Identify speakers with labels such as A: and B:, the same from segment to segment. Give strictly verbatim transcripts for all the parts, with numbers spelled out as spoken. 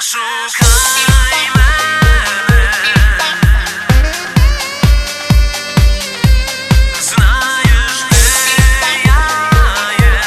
A: шукай мене, знаєш, де я є,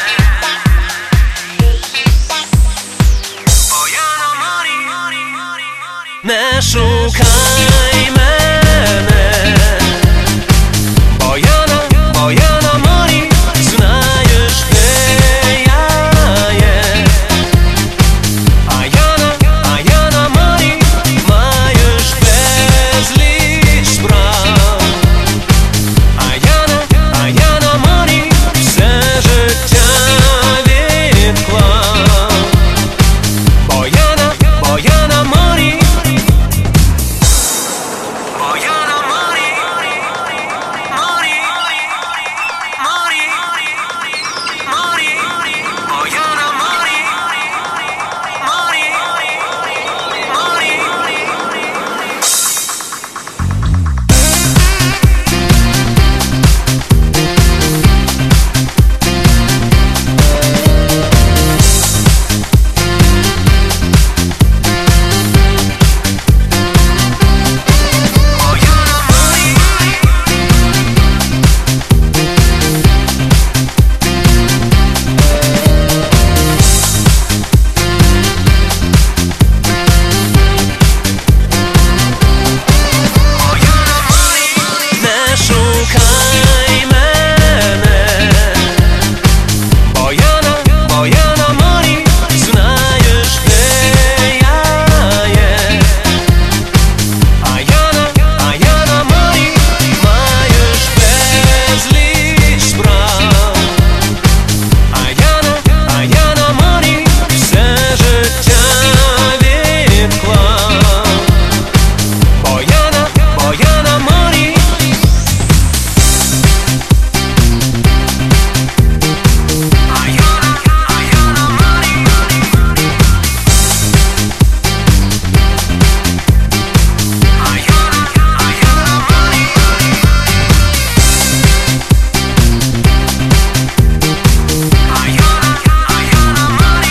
A: бо я на морі. Не шукай мене, бо я на, бо я на морі. Знаєш, де я є, а я на, а я на морі. Маєш безліч справ, а я на, а я на морі. Все життя відклав, бо я на, бо я на морі. Бо я на морі, морі, морі, морі, бо я на морі, морі, морі. Не шукай мене, бо я на, бо я на морі. Знаєш, де я є, а я на, а я на морі. Маєш безліч справ, а я на, а я на морі. Все життя відклав, бо я на, бо я на морі. А я на, а я на морі. А я на, а я на морі. А я на, а я на морі.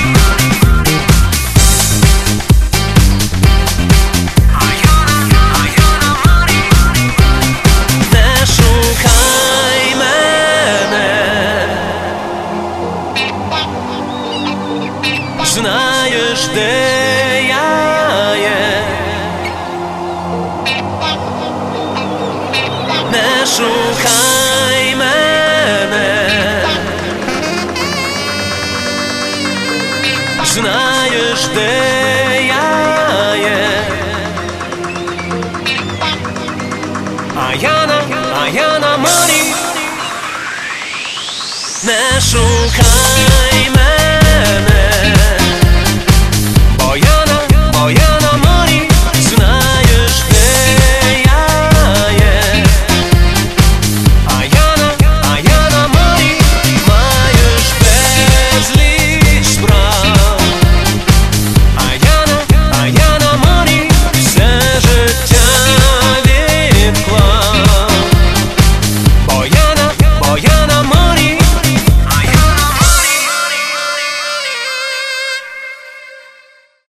A: А я на, а я на морі. Не шукай мене, знаєш, де я є. Не шукай мене, знаєш, де я є, а я на, а я на морі. Не шукай